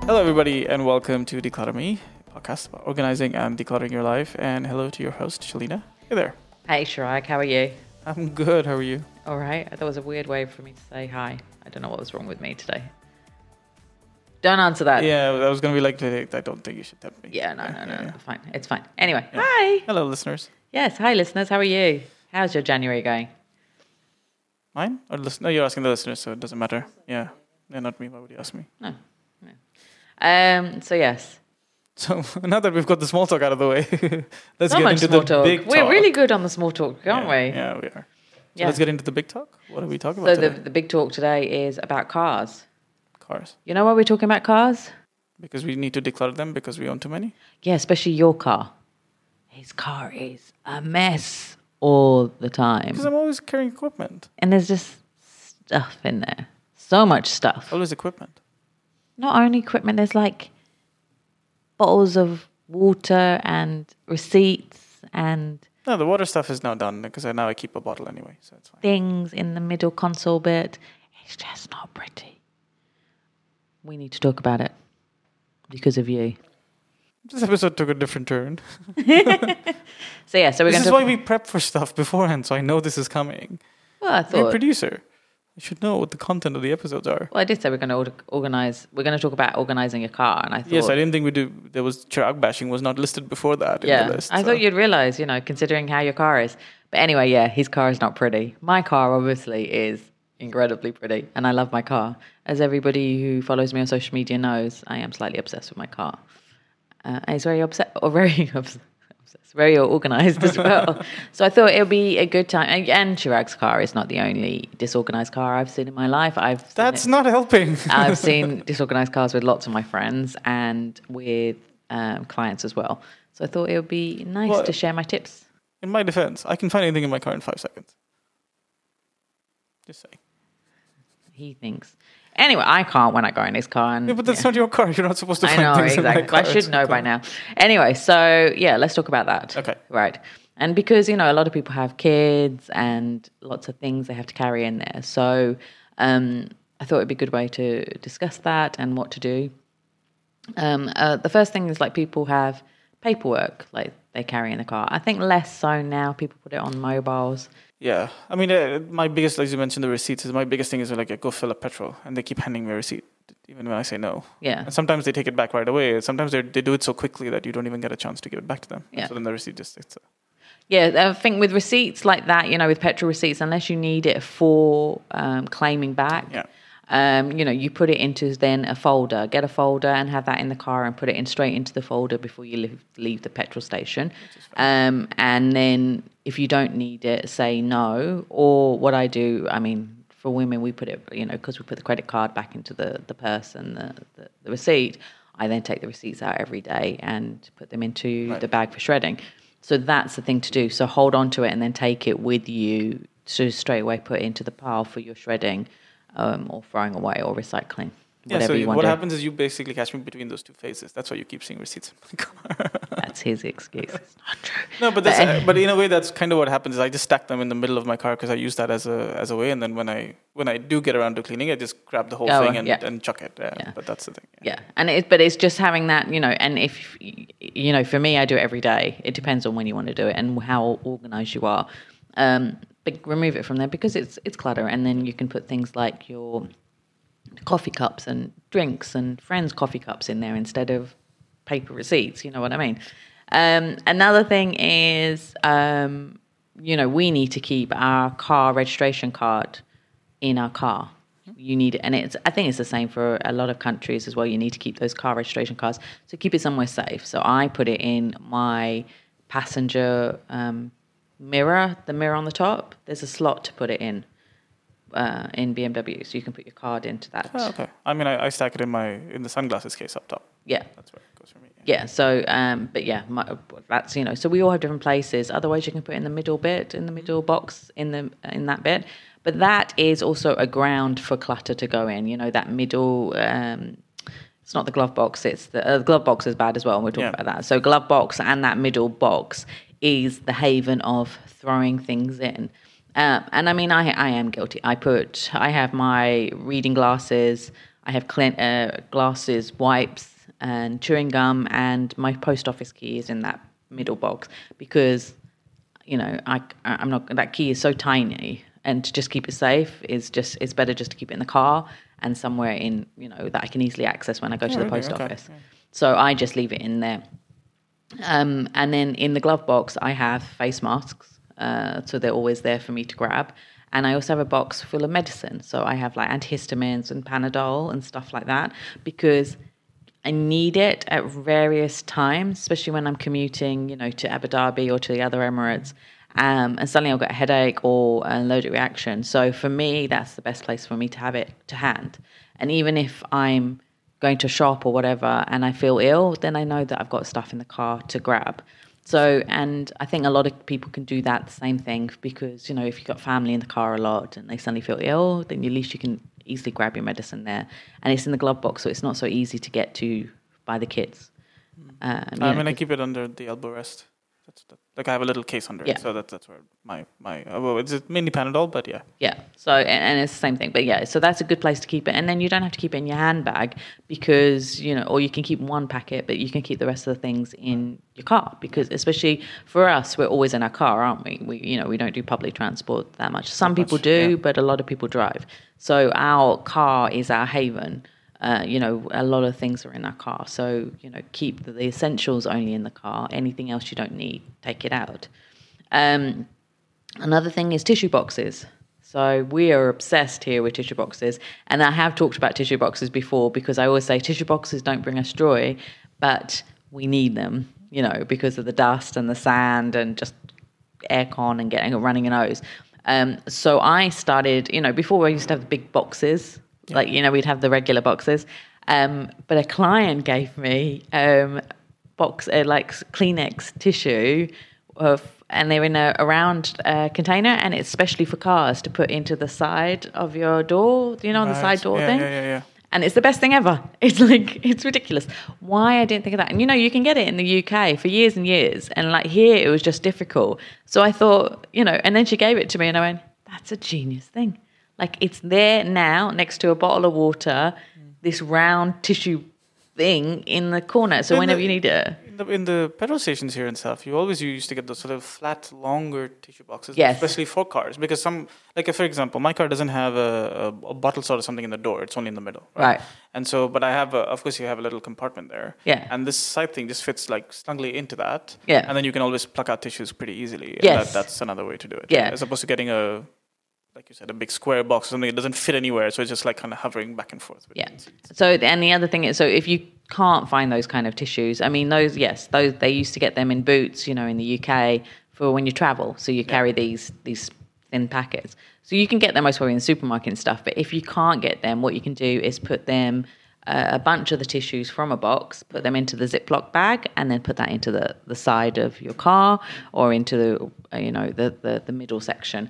Hello, everybody, and welcome to Declutter Me, a podcast about organizing and decluttering your life. And hello to your host, Shalina. Hey there. Hey, Chirag, how are you? I'm good. How are you? All right. That was a weird way for me to say hi. I don't know what was wrong with me today. Don't answer that. Yeah, I was going to be like, I don't think you should tempt me. Yeah, no. Fine. It's fine. Anyway, Yeah. Hi. Hello, listeners. Yes, hi, listeners. How are you? How's your January going? Mine? Or no, you're asking the listeners, so it doesn't matter. Yeah, not me. Why would you ask me? No. So, yes. So now that we've got the small talk out of the way, let's So get much into small the talk. big talk. We're really good on the small talk, aren't we? Yeah, we are. So Yeah. let's get into the big talk. What are we talking So about today? the big talk today is about cars. Cars. You know why we're talking about cars? Because we need to declutter them because we own too many? Yeah, especially your car. His car is a mess all the time. Because I'm always carrying equipment. And there's just stuff in there. So much stuff. Always equipment. Not only equipment, there's like bottles of water and receipts and No, the water stuff is now done because now I keep a bottle anyway, so it's fine. things in the middle console bit. It's just not pretty. We need to talk about it because of you. This episode took a different turn. So yeah, so we're This going is to... why we prep for stuff beforehand, so I know this is coming. Well, I You're a thought... producer. You should know what the content of the episodes are. Well, I did say we're going to organize... We're going to talk about organizing a car, and I thought... Yes, I didn't think we do. There was Chirag bashing was not listed before that in the list. I so. thought you'd realize, considering how your car is. But anyway, yeah, his car is not pretty. My car obviously is incredibly pretty, and I love my car. As everybody who follows me on social media knows, I am slightly obsessed with my car. And it's very very organized as well. So I thought it would be a good time. And Chirag's car is not the only disorganized car I've seen in my life. That's not helping. I've seen disorganized cars with lots of my friends and with clients as well. So I thought it would be nice to share my tips. In my defense, I can find anything in my car in 5 seconds. Just saying. He thinks. Anyway, I can't when I go in his car. And, Yeah, but that's not your car. You're not supposed to I find know, things in my exactly. car. I should know by now. Anyway, so yeah, let's talk about that. Okay. Right. And because, a lot of people have kids and lots of things they have to carry in there. So I thought it'd be a good way to discuss that and what to do. The first thing is like people have paperwork like they carry in the car. I think less so now. People put it on mobiles. Yeah. I mean, my biggest, as you mentioned, the receipts, my biggest thing is like, I go fill up petrol and they keep handing me a receipt, even when I say no. Yeah. And sometimes they take it back right away. Sometimes they do it so quickly that you don't even get a chance to give it back to them. Yeah. So then the receipt just sits there. Yeah, I think with receipts like that, with petrol receipts, unless you need it for claiming back, you put it into then a folder. Get a folder and have that in the car and put it in straight into the folder before you leave the petrol station. And then if you don't need it, say no. Or what I do, I mean, for women, we put it, because we put the credit card back into the purse and the receipt. I then take the receipts out every day and put them into the bag for shredding. So that's the thing to do. So hold on to it and then take it with you to straight away put it into the pile for your shredding or throwing away or recycling. Yeah, Whatever so you want what to do. happens is you basically catch me between those two phases. That's why you keep seeing receipts in my car. That's his excuse. It's not true. No, but in a way, that's kind of what happens. Is I just stack them in the middle of my car because I use that as a way. And then when I do get around to cleaning, I just grab the whole thing and chuck it. Yeah. But that's the thing. Yeah, and it's just having that, and if, for me, I do it every day. It depends on when you want to do it and how organized you are. But remove it from there because it's clutter. And then you can put things like your coffee cups and drinks and friends' coffee cups in there instead of paper receipts. You know what I mean? Another thing is, we need to keep our car registration card in our car. You need it, and I think it's the same for a lot of countries as well. You need to keep those car registration cards, so keep it somewhere safe. So I put it in my passenger mirror, the mirror on the top. There's a slot to put it in BMW, so you can put your card into that. Oh, okay. I mean, I stack it in the sunglasses case up top. Yeah. That's where it goes for me. Yeah, so, but yeah, that's, so we all have different places. Otherwise, you can put it in the middle bit, in the middle box, in that bit. But that is also a ground for clutter to go in, that middle, it's not the glove box, it's the glove box is bad as well, and we'll talk about that. So glove box and that middle box is the haven of throwing things in. And I mean, I am guilty. I have my reading glasses, I have glasses, wipes, and chewing gum, and my post office key is in that middle box because, you know, I'm not, that key is so tiny, and to just keep it safe it's better just to keep it in the car and somewhere in, you know, that I can easily access when I go to the post office. Yeah. So I just leave it in there. And then in the glove box, I have face masks, so they're always there for me to grab. And I also have a box full of medicine. So I have like antihistamines and Panadol and stuff like that because I need it at various times, especially when I'm commuting, you know, to Abu Dhabi or to the other Emirates. And suddenly I'll get a headache or an allergic reaction. So for me, that's the best place for me to have it to hand. And even if I'm going to shop or whatever and I feel ill, then I know that I've got stuff in the car to grab. So, and I think a lot of people can do that, the same thing, because, you know, if you've got family in the car a lot and they suddenly feel ill, then at least you can easily grab your medicine there. And it's in the glove box, so it's not so easy to get to by the kids. I keep it under the elbow rest. Like I have a little case under it, so that's where my well, it's mainly Panadol, but yeah. Yeah. So and it's the same thing, but yeah. So that's a good place to keep it, and then you don't have to keep it in your handbag because, you know, or you can keep one packet, but you can keep the rest of the things in your car because, especially for us, we're always in our car, aren't we? We don't do public transport that much. Some people do, but a lot of people drive. So our car is our haven. You know, a lot of things are in our car. So, you know, keep the essentials only in the car. Anything else you don't need, take it out. Another thing is tissue boxes. So we are obsessed here with tissue boxes. And I have talked about tissue boxes before because I always say tissue boxes don't bring us joy, but we need them, you know, because of the dust and the sand and just aircon and running a nose. So I started, you know, before I used to have the big boxes. Yeah. Like, you know, we'd have the regular boxes. But a client gave me like Kleenex tissue, and they're in a round container, and it's specially for cars to put into the side of your door, you know, on the side door thing. Yeah. And it's the best thing ever. It's like, it's ridiculous. Why I didn't think of that. And, you know, you can get it in the UK for years and years. And, like, here it was just difficult. So I thought, you know, and then she gave it to me and I went, that's a genius thing. Like, it's there now next to a bottle of water, this round tissue thing in the corner. So whenever you need it. In the petrol stations here and stuff, you always used to get those sort of flat, longer tissue boxes, especially for cars. Because some, like for example, my car doesn't have a bottle sort of something in the door. It's only in the middle. Right. And so, but I have, of course, you have a little compartment there. Yeah. And this side thing just fits like snugly into that. Yeah. And then you can always pluck out tissues pretty easily. Yes. That's another way to do it. Yeah. As opposed to getting like you said, a big square box or something that doesn't fit anywhere. So it's just like kind of hovering back and forth. Yeah. So, and the other thing is, so if you can't find those kind of tissues, I mean, those, they used to get them in Boots, you know, in the UK for when you travel. So you carry these thin packets. So you can get them most probably in the supermarket and stuff. But if you can't get them, what you can do is put them, a bunch of the tissues from a box, put them into the Ziploc bag, and then put that into the side of your car or into the middle section.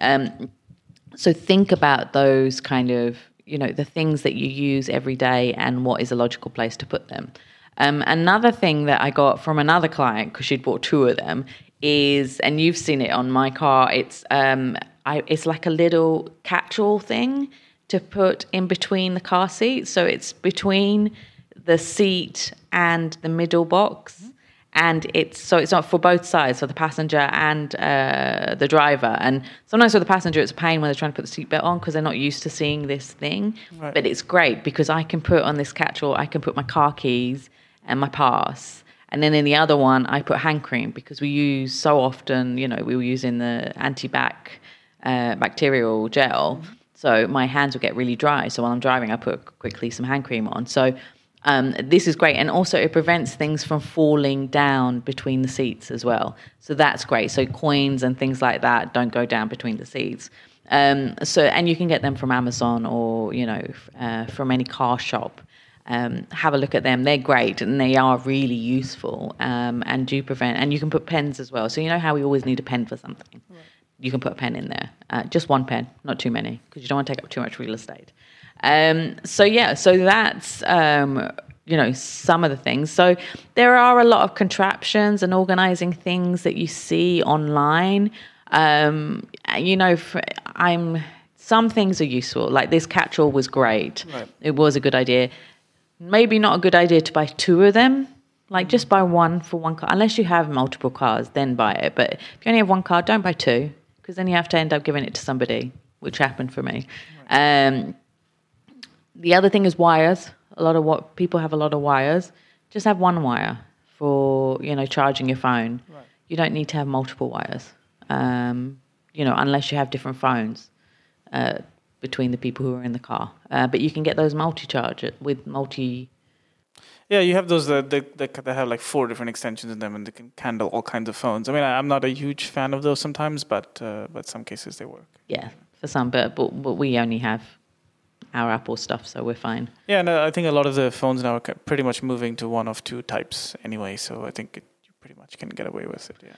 So think about those kind of, you know, the things that you use every day and what is a logical place to put them. Another thing that I got from another client, because she'd bought 2 of them, is, and you've seen it on my car, it's like a little catch-all thing to put in between the car seats. So it's between the seat and the middle box. And it's not for both sides, so the passenger and the driver. And sometimes for the passenger, it's a pain when they're trying to put the seatbelt on because they're not used to seeing this thing. Right. But it's great because I can put on this catch-all, I can put my car keys and my pass. And then in the other one, I put hand cream because we use so often, you know, we were using the bacterial gel. So my hands would get really dry. So while I'm driving, I put quickly some hand cream on. So this is great. And also it prevents things from falling down between the seats as well. So that's great. So coins and things like that don't go down between the seats. And you can get them from Amazon or, you know, from any car shop. Have a look at them. They're great and they are really useful and do prevent. And you can put pens as well. So you know how we always need a pen for something? Right. You can put a pen in there. Just one pen, not too many, because you don't want to take up too much real estate. So that's, you know, some of the things. So there are a lot of contraptions and organizing things that you see online. You know, some things are useful. Like this catch-all was great. Right. It was a good idea. Maybe not a good idea to buy 2 of them. Like just buy one for one car. Unless you have multiple cars, then buy it. But if you only have one car, don't buy 2, because then you have to end up giving it to somebody, which happened for me. Right. The other thing is wires. People have a lot of wires. Just have one wire for, charging your phone. Right. You don't need to have multiple wires, unless you have different phones between the people who are in the car. But you can get those multi-charger with multi... Yeah, you have those that have like 4 different extensions in them, and they can handle all kinds of phones. I mean, I'm not a huge fan of those sometimes, but some cases they work. Yeah, for some, but we only have our Apple stuff, so we're fine. Yeah, no, I think a lot of the phones now are pretty much moving to one of 2 types anyway, so I think you pretty much can get away with it. Yeah.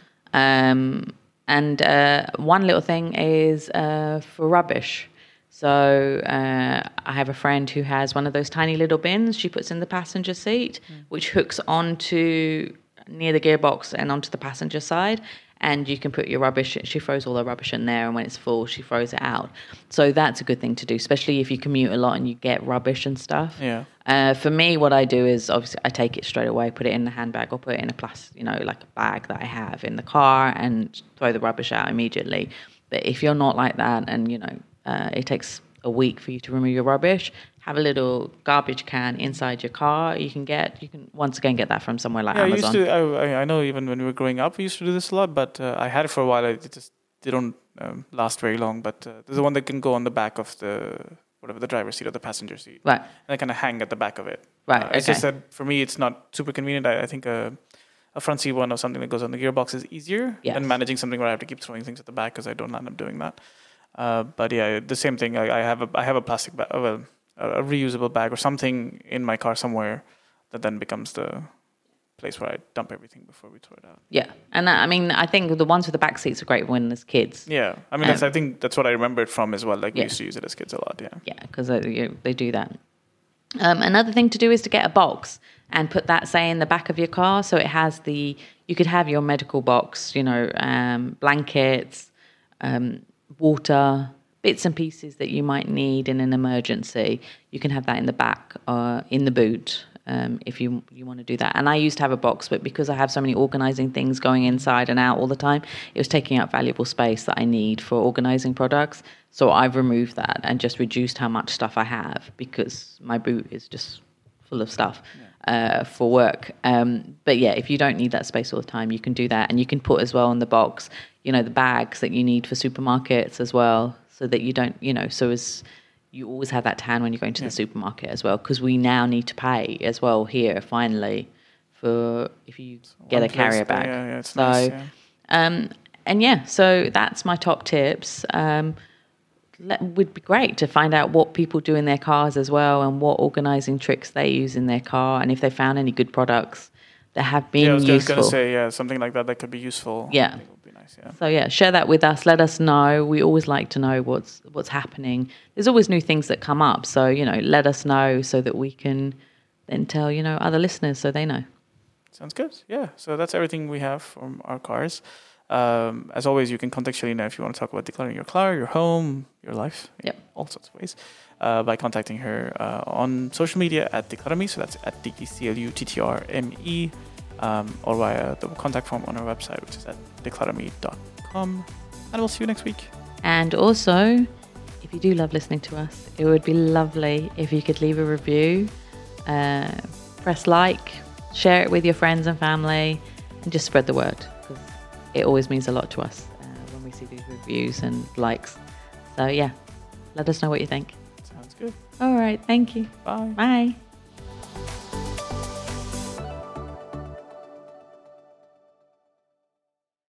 And one little thing is for rubbish. So I have a friend who has one of those tiny little bins she puts in the passenger seat, which hooks onto near the gearbox and onto the passenger side. And you can put your rubbish, she throws all the rubbish in there, and when it's full, she throws it out. So that's a good thing to do, especially if you commute a lot and you get rubbish and stuff. Yeah. For me, what I do is obviously I take it straight away, put it in the handbag, or put it in a plastic, like a bag that I have in the car, and throw the rubbish out immediately. But if you're not like that, and it takes a week for you to remove your rubbish, have a little garbage can inside your car. You can once again get that from somewhere like Amazon. I know even when we were growing up, we used to do this a lot, but I had it for a while. They don't last very long, but there's the one that can go on the back of the driver's seat or the passenger seat. Right. And they kind of hang at the back of it. Right, okay. It's just that for me, it's not super convenient. I think a front seat one or something that goes on the gearbox is easier than managing something where I have to keep throwing things at the back, because I don't end up doing that. But yeah, the same thing. I have a plastic bag, a reusable bag or something in my car somewhere that then becomes the place where I dump everything before we throw it out. Yeah, and I think the ones with the back seats are great when there's kids. Yeah, I mean, I think that's what I remember it from as well. Like we used to use it as kids a lot. Yeah. Yeah, because they do that. Another thing to do is to get a box and put that, say, in the back of your car, so it has you could have your medical box, blankets, water, bits and pieces that you might need in an emergency. You can have that in the back, in the boot, if you want to do that. And I used to have a box, but because I have so many organizing things going inside and out all the time, it was taking up valuable space that I need for organizing products. So I've removed that and just reduced how much stuff I have, because my boot is just full of stuff for work. But yeah, if you don't need that space all the time, you can do that. And you can put as well in the box, the bags that you need for supermarkets as well, so that you don't, so as you always have that tan when you're going to the supermarket as well, because we now need to pay as well here, finally, for if you get a carrier bag. Yeah, it's nice. So that's my top tips. Would be great to find out what people do in their cars as well, and what organizing tricks they use in their car, and if they found any good products that have been useful. I was going to say, something like that could be useful. Yeah. I think it would be nice, yeah. So share that with us. Let us know. We always like to know what's happening. There's always new things that come up. So, let us know so that we can then tell, other listeners so they know. Sounds good. Yeah. So that's everything we have from our cars. As always, you can contact Shelina if you want to talk about decluttering your car, your home, your life, all sorts of ways, by contacting her on social media at Declutterme, so that's at DCLUTTRME, or via the contact form on our website, which is at declutterme.com. And we'll see you next week. And also, if you do love listening to us, it would be lovely if you could leave a review, press like, share it with your friends and family, and just spread the word. It always means a lot to us when we see these reviews and likes. So, let us know what you think. Sounds good. All right. Thank you. Bye. Bye.